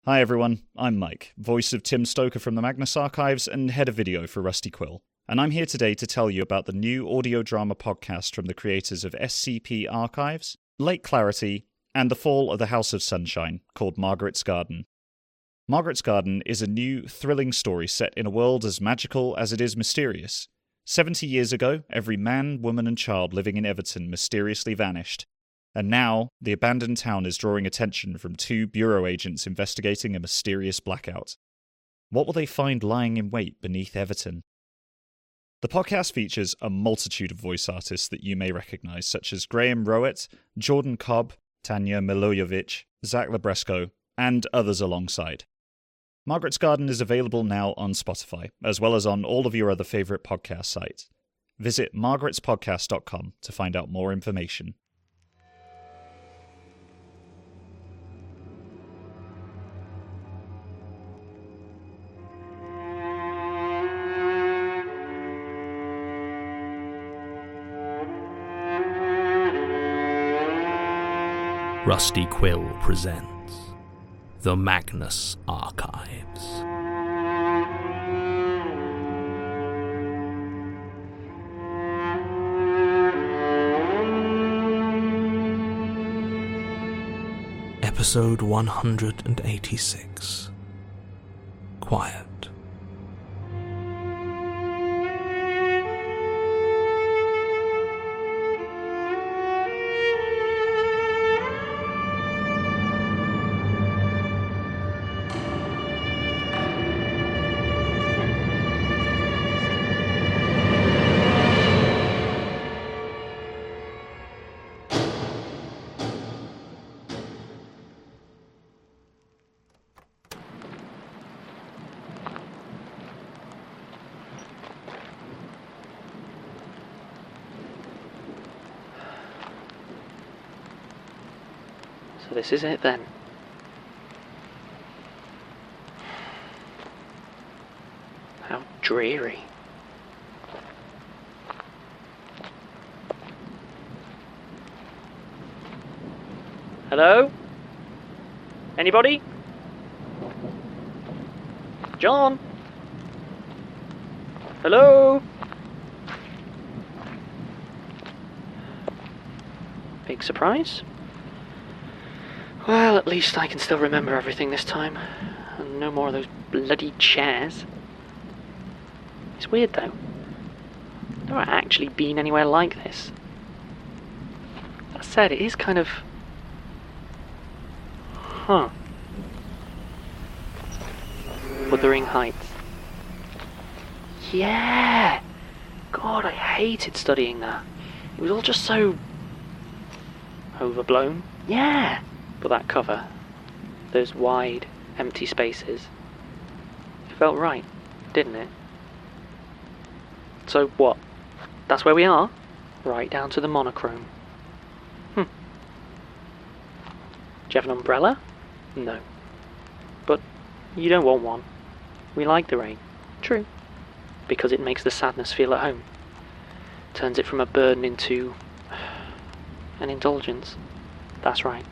Hi everyone, I'm Mike, voice of Tim Stoker from the Magnus Archives and head of video for Rusty Quill. And I'm here today to tell you about the new audio drama podcast from the creators of SCP Archives, Lake Clarity, and The Fall of the House of Sunshine, called Margaret's Garden. Margaret's Garden is a new, thrilling story set in a world as magical as it is mysterious. 70 years ago, every man, woman and child living in Everton mysteriously vanished. And now, the abandoned town is drawing attention from two bureau agents investigating a mysterious blackout. What will they find lying in wait beneath Everton? The podcast features a multitude of voice artists that you may recognise, such as Graham Rowett, Jordan Cobb, Tanya Milojevic, Zach Labresco, and others alongside. Margaret's Garden is available now on Spotify, as well as on all of your other favourite podcast sites. Visit margaretspodcast.com to find out more information. Rusty Quill presents The Magnus Archives. Episode 186. Quiet. So this is it then. How dreary. Hello? Anybody? John? Hello? Big surprise? Well, at least I can still remember everything this time. And no more of those bloody chairs. It's weird though. I've never actually been anywhere like this. That said, it is kind of... Wuthering Heights. Yeah! God, I hated studying that. It was all just so... overblown. Yeah! But that cover, those wide, empty spaces, it felt right, didn't it? So what? That's where we are? Right down to the monochrome. Do you have an umbrella? No. But you don't want one. We like the rain. True. Because it makes the sadness feel at home. Turns it from a burden into... an indulgence. That's right.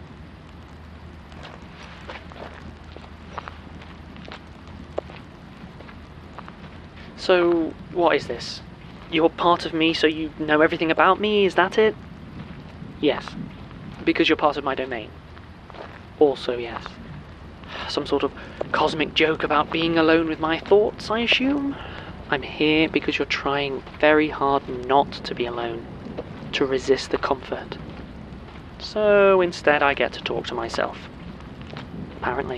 So, what is this? You're part of me, so you know everything about me, is that it? Yes. Because you're part of my domain. Also, yes. Some sort of cosmic joke about being alone with my thoughts, I assume? I'm here because you're trying very hard not to be alone, to resist the comfort. So, instead I get to talk to myself. Apparently.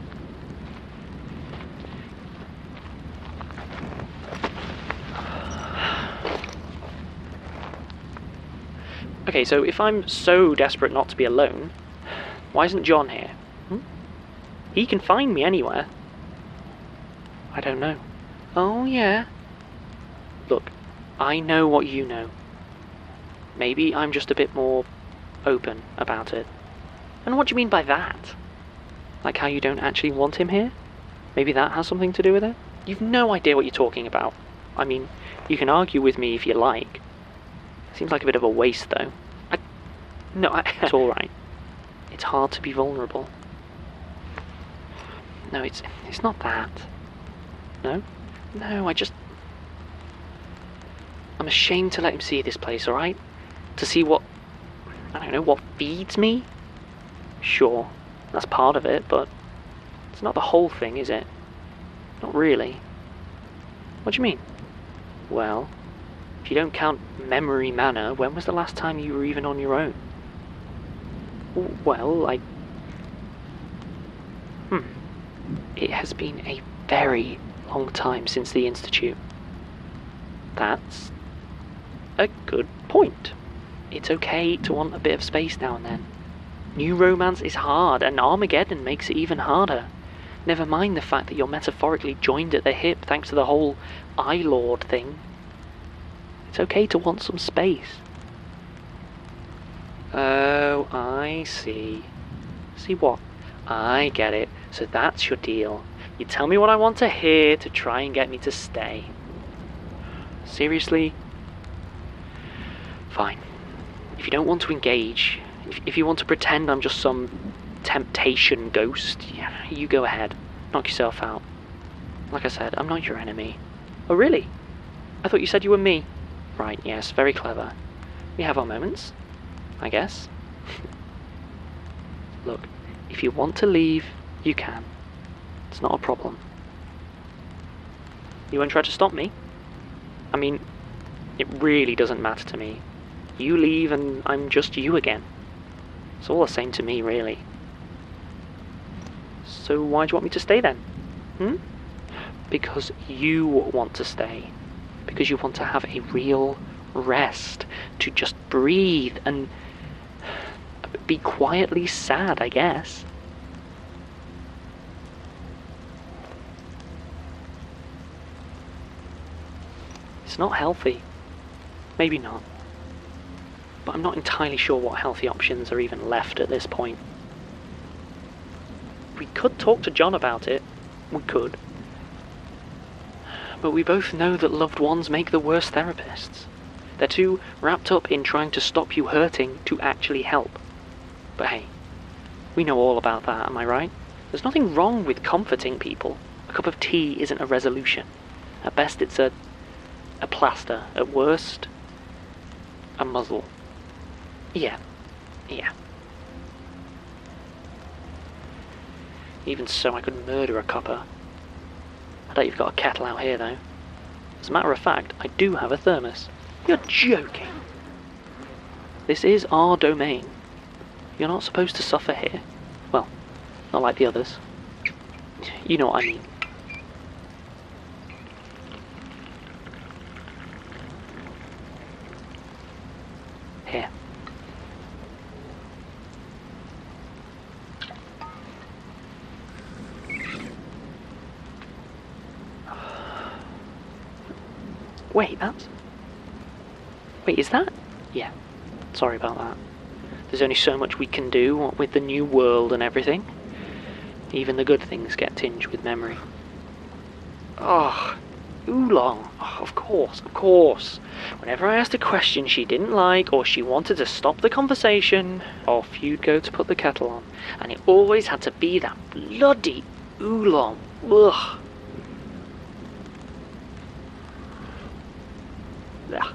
Okay, so if I'm so desperate not to be alone, why isn't John here? He can find me anywhere. I don't know. Oh, yeah. Look, I know what you know. Maybe I'm just a bit more open about it. And what do you mean by that? Like how you don't actually want him here? Maybe that has something to do with it? You've no idea what you're talking about. I mean, you can argue with me if you like. Seems like a bit of a waste, though. It's alright. It's hard to be vulnerable. No, it's not that. No? No, I'm ashamed to let him see this place, alright? To see what feeds me? Sure, that's part of it, but it's not the whole thing, is it? Not really. What do you mean? Well, if you don't count Memory Manor, when was the last time you were even on your own? Well, It has been a very long time since the Institute. That's a good point. It's okay to want a bit of space now and then. New romance is hard, and Armageddon makes it even harder. Never mind the fact that you're metaphorically joined at the hip thanks to the whole Eye Lord thing. It's okay to want some space. Oh, I see. See what? I get it. So that's your deal. You tell me what I want to hear to try and get me to stay. Seriously? Fine. If you don't want to engage, if you want to pretend I'm just some temptation ghost, yeah, you go ahead. Knock yourself out. Like I said, I'm not your enemy. Oh, really? I thought you said you were me. Right, yes, very clever. We have our moments, I guess. Look, if you want to leave, you can. It's not a problem. You won't try to stop me? I mean, it really doesn't matter to me. You leave and I'm just you again. It's all the same to me, really. So why do you want me to stay then? Because you want to stay. Because you want to have a real rest. To just breathe and be quietly sad, I guess. It's not healthy. Maybe not. But I'm not entirely sure what healthy options are even left at this point. We could talk to John about it. We could. But we both know that loved ones make the worst therapists. They're too wrapped up in trying to stop you hurting to actually help. But hey, we know all about that, am I right? There's nothing wrong with comforting people. A cup of tea isn't a resolution. At best it's a plaster. At worst, a muzzle. Yeah. Even so, I could murder a copper. I bet you've got a kettle out here, though. As a matter of fact, I do have a thermos. You're joking. This is our domain. You're not supposed to suffer here. Well, not like the others. You know what I mean. Here. Wait, is that? Yeah, sorry about that. There's only so much we can do with the new world and everything. Even the good things get tinged with memory. Oh, Oolong. Oh, of course. Whenever I asked a question she didn't like, or she wanted to stop the conversation, off you'd go to put the kettle on. And it always had to be that bloody Oolong. Ugh. Ugh.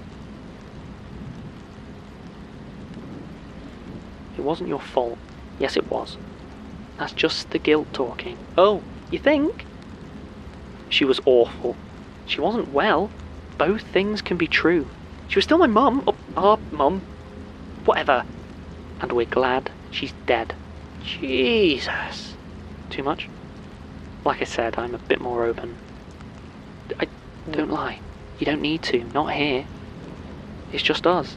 It wasn't your fault. Yes, it was. That's just the guilt talking. Oh, you think? She was awful. She wasn't well. Both things can be true. She was still my mum. Oh, our mum. Whatever. And we're glad she's dead. Jesus. Too much? Like I said, I'm a bit more open. Don't lie. You don't need to. Not here. It's just us.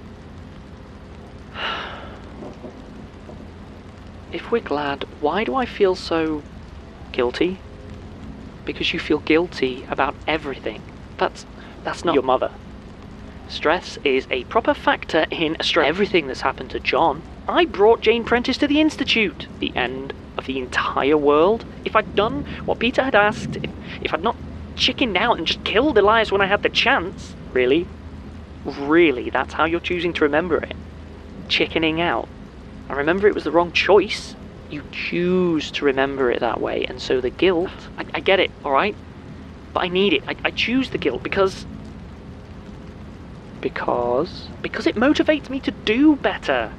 If we're glad, why do I feel so guilty? Because you feel guilty about everything. That's not your mother. Stress is a proper factor in everything that's happened to John. I brought Jane Prentice to the Institute. The end of the entire world. If I'd done what Peter had asked, if I'd not chickened out and just killed Elias when I had the chance. Really? Really, that's how you're choosing to remember it? Chickening out. I remember it was the wrong choice. You choose to remember it that way, and so the guilt... I get it, alright? But I need it. I choose the guilt because... Because it motivates me to do better.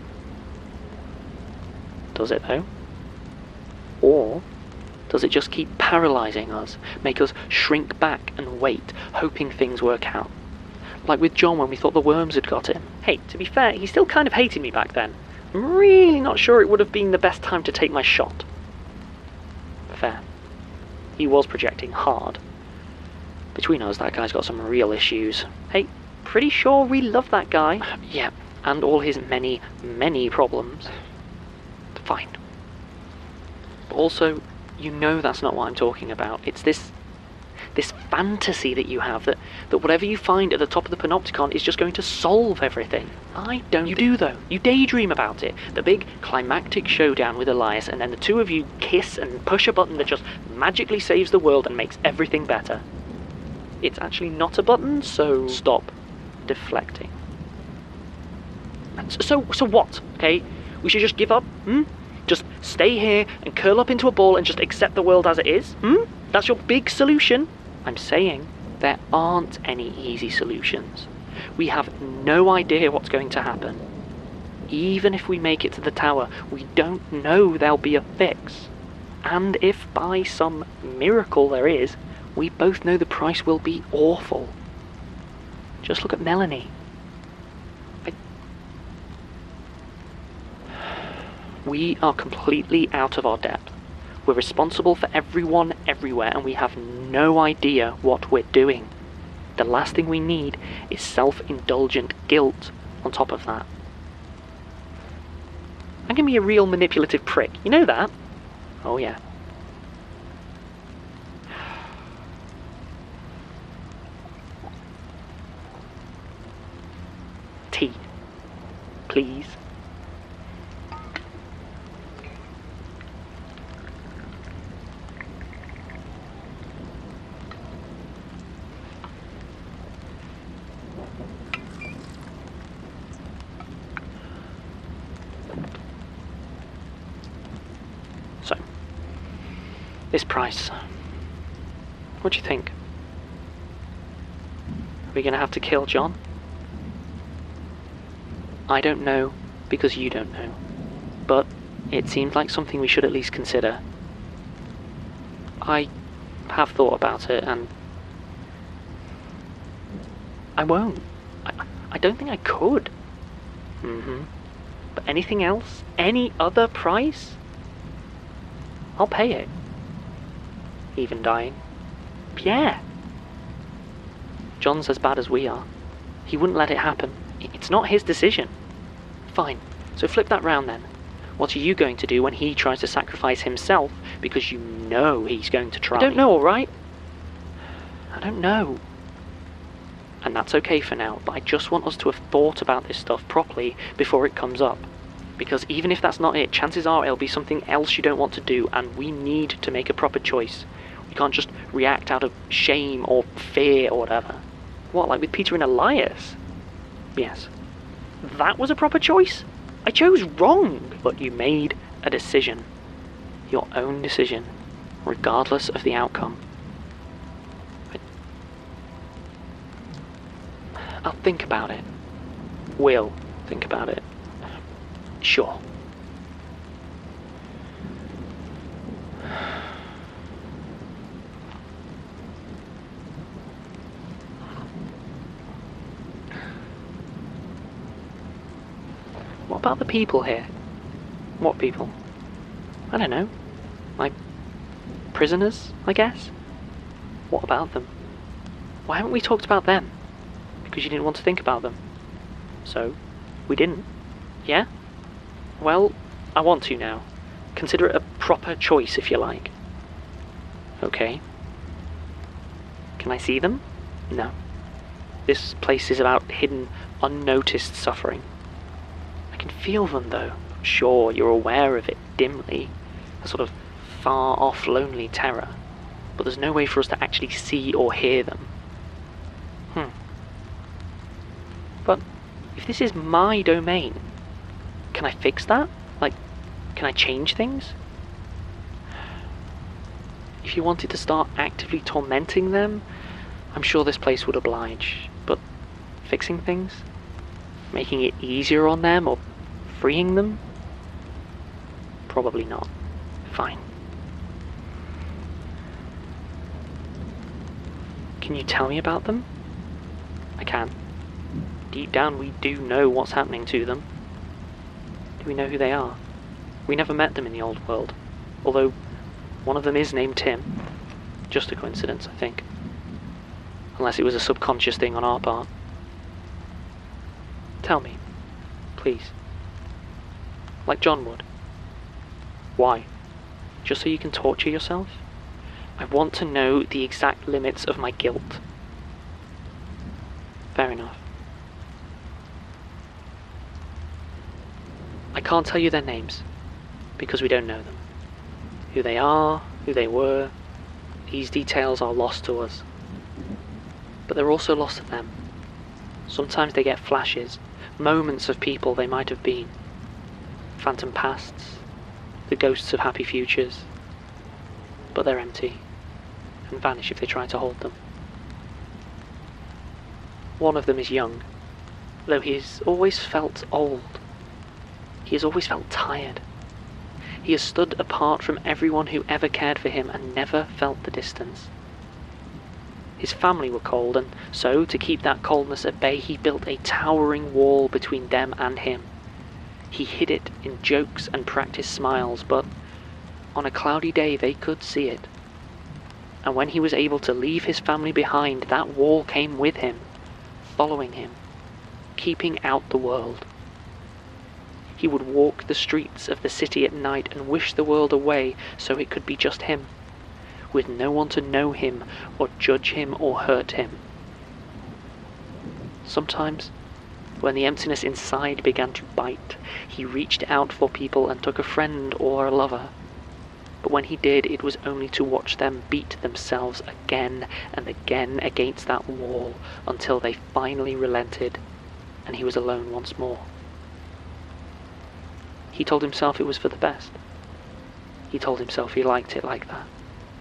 Does it, though? Or does it just keep paralysing us, make us shrink back and wait, hoping things work out? Like with John when we thought the worms had got him. Hey, to be fair, he still kind of hated me back then. I'm really not sure it would have been the best time to take my shot. Fair. He was projecting hard. Between us, that guy's got some real issues. Hey, pretty sure we love that guy. Yeah, and all his many, many problems. Fine. But also, you know that's not what I'm talking about. It's this fantasy that you have that whatever you find at the top of the Panopticon is just going to solve everything. I don't. You do, though. You daydream about it. The big climactic showdown with Elias, and then the two of you kiss and push a button that just magically saves the world and makes everything better. It's actually not a button, so stop deflecting. So what? Okay? We should just give up? Just stay here and curl up into a ball and just accept the world as it is? That's your big solution? I'm saying there aren't any easy solutions. We have no idea what's going to happen. Even if we make it to the tower, we don't know there'll be a fix. And if by some miracle there is, we both know the price will be awful. Just look at Melanie. We are completely out of our depth. We're responsible for everyone everywhere, and we have no idea what we're doing. The last thing we need is self-indulgent guilt on top of that. I'm gonna be a real manipulative prick, you know that? Oh yeah. Tea. Please. So, this price, what do you think? Are we gonna have to kill John? I don't know, because you don't know. But it seems like something we should at least consider. I have thought about it, and I won't. I don't think I could. But anything else? Any other price? I'll pay it. Even dying. Yeah. John's as bad as we are. He wouldn't let it happen. It's not his decision. Fine. So flip that round then. What are you going to do when he tries to sacrifice himself because you know he's going to try? I don't know, alright? I don't know. And that's okay for now, but I just want us to have thought about this stuff properly before it comes up. Because even if that's not it, chances are it'll be something else you don't want to do, and we need to make a proper choice. We can't just react out of shame or fear or whatever. What, like with Peter and Elias? Yes. That was a proper choice? I chose wrong, but you made a decision. Your own decision, regardless of the outcome. I'll think about it. We'll think about it. Sure. What about the people here? What people? I don't know. Like, prisoners, I guess? What about them? Why haven't we talked about them? Because you didn't want to think about them. So, we didn't. Yeah? Well, I want to now. Consider it a proper choice, if you like. Okay. Can I see them? No. This place is about hidden, unnoticed suffering. I can feel them, though. Sure, you're aware of it dimly. A sort of far-off, lonely terror. But there's no way for us to actually see or hear them. But if this is my domain, can I fix that? Like, Can I change things? If you wanted to start actively tormenting them, I'm sure this place would oblige. But fixing things? Making it easier on them or freeing them? Probably not. Fine. Can you tell me about them? I can. Deep down we do know what's happening to them. Do we know who they are? We never met them in the old world. Although one of them is named Tim. Just a coincidence, I think. Unless it was a subconscious thing on our part. Tell me, please. Like John would. Why? Just so you can torture yourself? I want to know the exact limits of my guilt. Fair enough. I can't tell you their names, because we don't know them. Who they are, who they were, these details are lost to us. But they're also lost to them. Sometimes they get flashes, moments of people they might have been. Phantom pasts, the ghosts of happy futures. But they're empty, and vanish if they try to hold them. One of them is young, though he has always felt old. He has always felt tired. He has stood apart from everyone who ever cared for him and never felt the distance. His family were cold, and so, to keep that coldness at bay, he built a towering wall between them and him. He hid it in jokes and practiced smiles, but on a cloudy day they could see it. And when he was able to leave his family behind, that wall came with him, following him, keeping out the world. He would walk the streets of the city at night and wish the world away so it could be just him, with no one to know him or judge him or hurt him. Sometimes, when the emptiness inside began to bite, he reached out for people and took a friend or a lover. But when he did, it was only to watch them beat themselves again and again against that wall until they finally relented and he was alone once more. He told himself it was for the best. He told himself he liked it like that.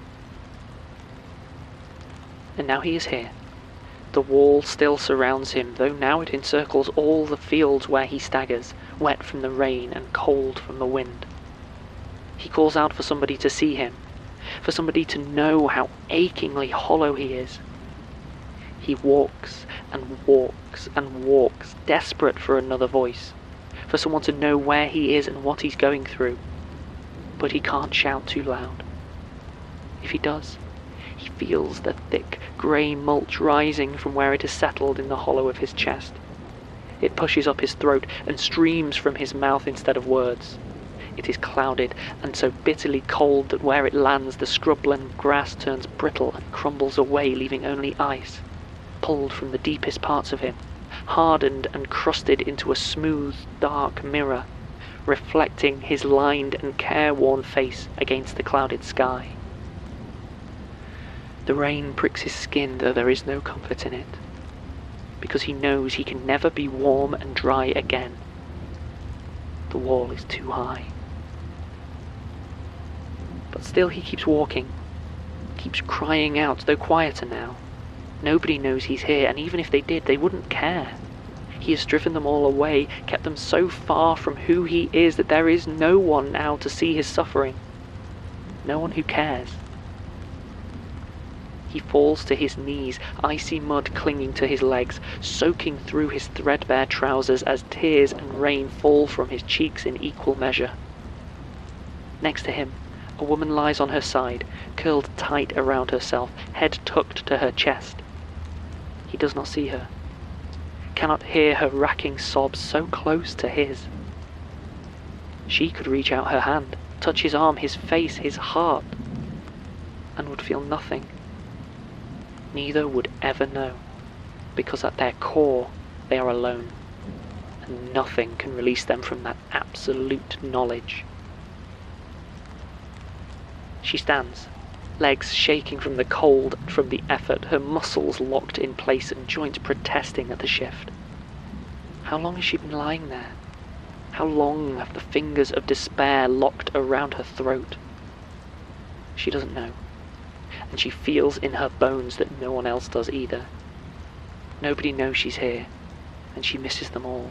And now he is here. The wall still surrounds him, though now it encircles all the fields where he staggers, wet from the rain and cold from the wind. He calls out for somebody to see him, for somebody to know how achingly hollow he is. He walks and walks and walks, desperate for another voice, for someone to know where he is and what he's going through. But he can't shout too loud. If he does, he feels the thick, grey mulch rising from where it has settled in the hollow of his chest. It pushes up his throat and streams from his mouth instead of words. It is clouded and so bitterly cold that where it lands the scrubland grass turns brittle and crumbles away, leaving only ice, pulled from the deepest parts of him, hardened and crusted into a smooth, dark mirror, reflecting his lined and careworn face against the clouded sky. The rain pricks his skin, though there is no comfort in it, because he knows he can never be warm and dry again. The wall is too high. But still he keeps walking, keeps crying out, though quieter now. Nobody knows he's here, and even if they did, they wouldn't care. He has driven them all away, kept them so far from who he is that there is no one now to see his suffering. No one who cares. He falls to his knees, icy mud clinging to his legs, soaking through his threadbare trousers as tears and rain fall from his cheeks in equal measure. Next to him, a woman lies on her side, curled tight around herself, head tucked to her chest. He does not see her, cannot hear her racking sobs so close to his. She could reach out her hand, touch his arm, his face, his heart, and would feel nothing. Neither would ever know, because at their core they are alone, and nothing can release them from that absolute knowledge. She stands, legs shaking from the cold and from the effort, her muscles locked in place and joints protesting at the shift. How long has she been lying there? How long have the fingers of despair locked around her throat? She doesn't know, and she feels in her bones that no one else does either. Nobody knows she's here, and she misses them all.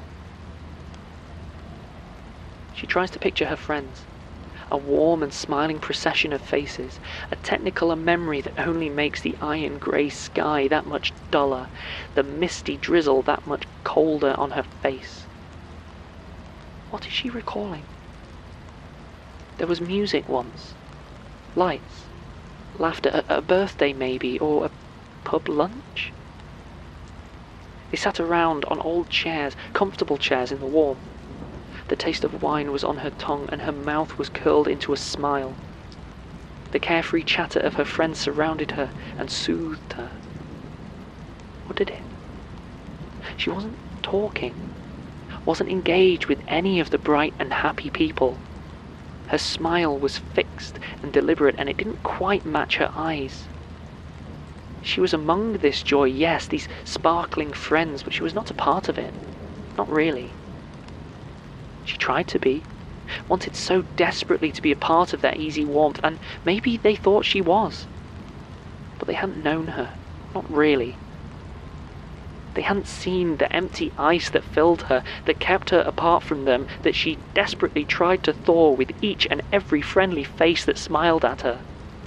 She tries to picture her friends, a warm and smiling procession of faces, a technicolor memory that only makes the iron grey sky that much duller, the misty drizzle that much colder on her face. What is she recalling? There was music once, lights, laughter, a birthday maybe, or a pub lunch? They sat around on old chairs, comfortable chairs in the warm. The taste of wine was on her tongue, and her mouth was curled into a smile. The carefree chatter of her friends surrounded her and soothed her. Or did it? She wasn't talking, wasn't engaged with any of the bright and happy people. Her smile was fixed and deliberate, and it didn't quite match her eyes. She was among this joy, yes, these sparkling friends, but she was not a part of it. Not really. She tried to be, wanted so desperately to be a part of that easy warmth, and maybe they thought she was. But they hadn't known her, not really. They hadn't seen the empty ice that filled her, that kept her apart from them, that she desperately tried to thaw with each and every friendly face that smiled at her.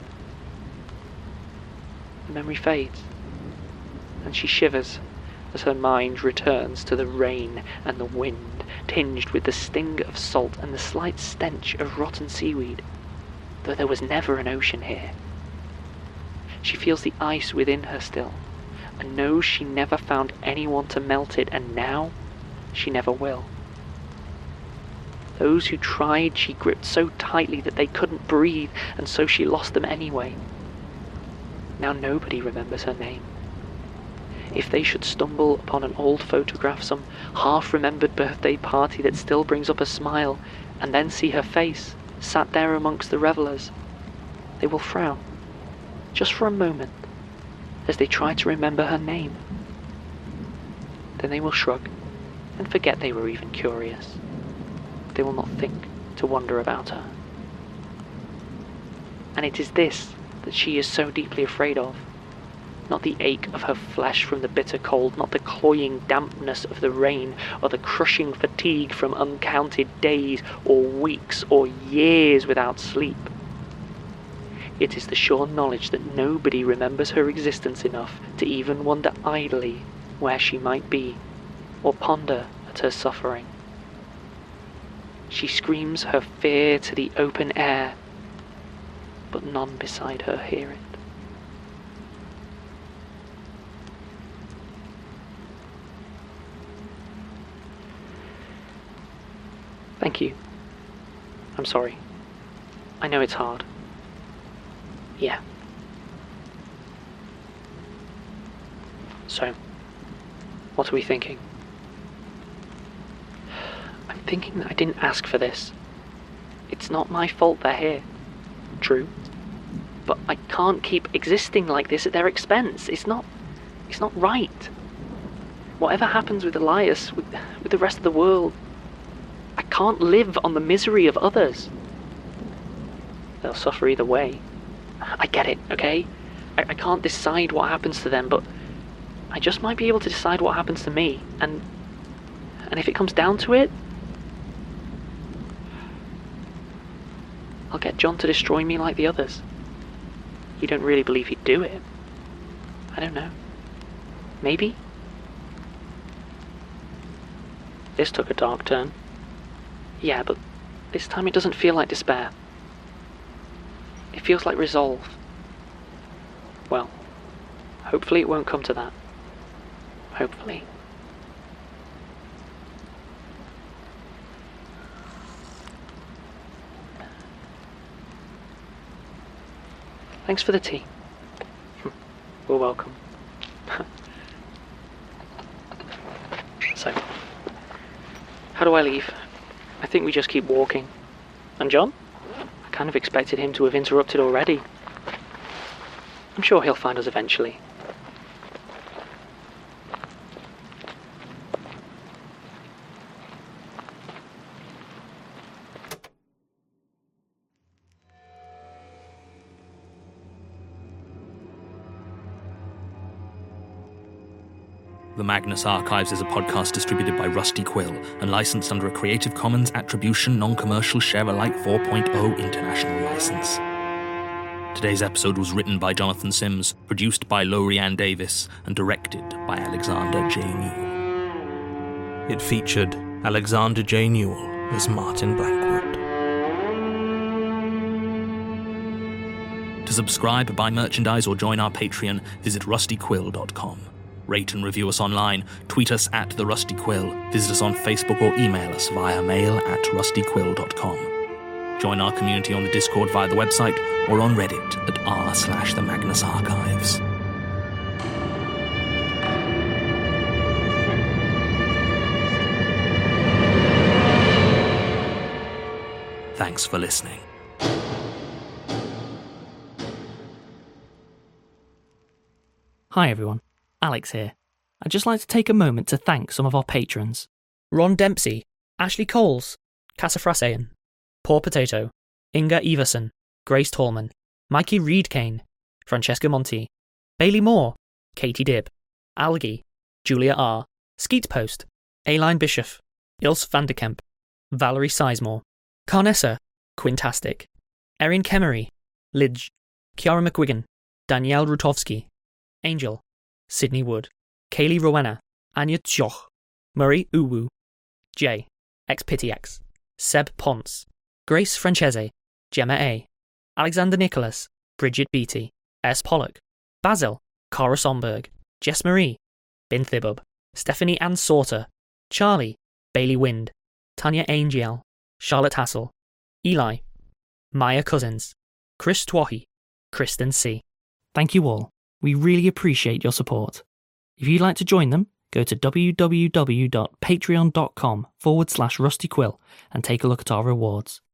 The memory fades, and she shivers as her mind returns to the rain and the wind, tinged with the sting of salt and the slight stench of rotten seaweed, though there was never an ocean here. She feels the ice within her still, and knows she never found anyone to melt it, and now she never will. Those who tried she gripped so tightly that they couldn't breathe, and so she lost them anyway. Now nobody remembers her name. If they should stumble upon an old photograph, some half-remembered birthday party that still brings up a smile, and then see her face, sat there amongst the revellers, they will frown, just for a moment, as they try to remember her name. Then they will shrug, and forget they were even curious. They will not think to wonder about her. And it is this that she is so deeply afraid of. Not the ache of her flesh from the bitter cold, not the cloying dampness of the rain, or the crushing fatigue from uncounted days, or weeks, or years without sleep. It is the sure knowledge that nobody remembers her existence enough to even wonder idly where she might be, or ponder at her suffering. She screams her fear to the open air, but none beside her hear it. Thank you. I'm sorry. I know it's hard. Yeah. So, what are we thinking? I'm thinking that I didn't ask for this. It's not my fault they're here. True. But I can't keep existing like this at their expense. It's not right. Whatever happens with Elias, with the rest of the world, I can't live on the misery of others. They'll suffer either way. I get it, okay? I can't decide what happens to them, but I just might be able to decide what happens to me. And if it comes down to it, I'll get John to destroy me like the others. You don't really believe he'd do it? I don't know. Maybe? This took a dark turn. Yeah, but this time it doesn't feel like despair. It feels like resolve. Well, hopefully it won't come to that. Hopefully. Thanks for the tea. You're welcome. So, how do I leave? I think we just keep walking. And John? I kind of expected him to have interrupted already. I'm sure he'll find us eventually. The Magnus Archives is a podcast distributed by Rusty Quill and licensed under a Creative Commons Attribution Non-Commercial Share-alike 4.0 international license. Today's episode was written by Jonathan Sims, produced by Lorianne Davis, and directed by Alexander J. Newell. It featured Alexander J. Newell as Martin Blackwood. To subscribe, buy merchandise, or join our Patreon, visit rustyquill.com. Rate and review us online, tweet us at The Rusty Quill, visit us on Facebook or email us via mail@rustyquill.com. Join our community on the Discord via the website or on Reddit at r/The Magnus Archives. Thanks for listening. Hi everyone, Alex here. I'd just like to take a moment to thank some of our patrons. Ron Dempsey, Ashley Coles, Cassafrasean, Poor Potato, Inga Everson, Grace Tallman, Mikey Reed-Kane, Francesca Monti, Bailey Moore, Katie Dibb, Algie, Julia R, Skeet Post, Aileen Bishop, Ilse Vanderkemp, Valerie Sizemore, Carnessa, Quintastic, Erin Kemery, Lidge, Kiara McGuigan, Danielle Rutovsky, Angel, Sydney Wood, Kaylee Rowena, Anya Tjoch, Murray Uwu, Jay, XPTX, Seb Ponce, Grace Francese, Gemma A, Alexander Nicholas, Bridget Beatty, S. Pollock, Basil, Cara Somberg, Jess Marie, Bin Thibub, Stephanie Ann Sauter, Charlie, Bailey Wind, Tanya Angel, Charlotte Hassel, Eli, Maya Cousins, Chris Twahi, Kristen C. Thank you all. We really appreciate your support. If you'd like to join them, go to www.patreon.com/rustyquill and take a look at our rewards.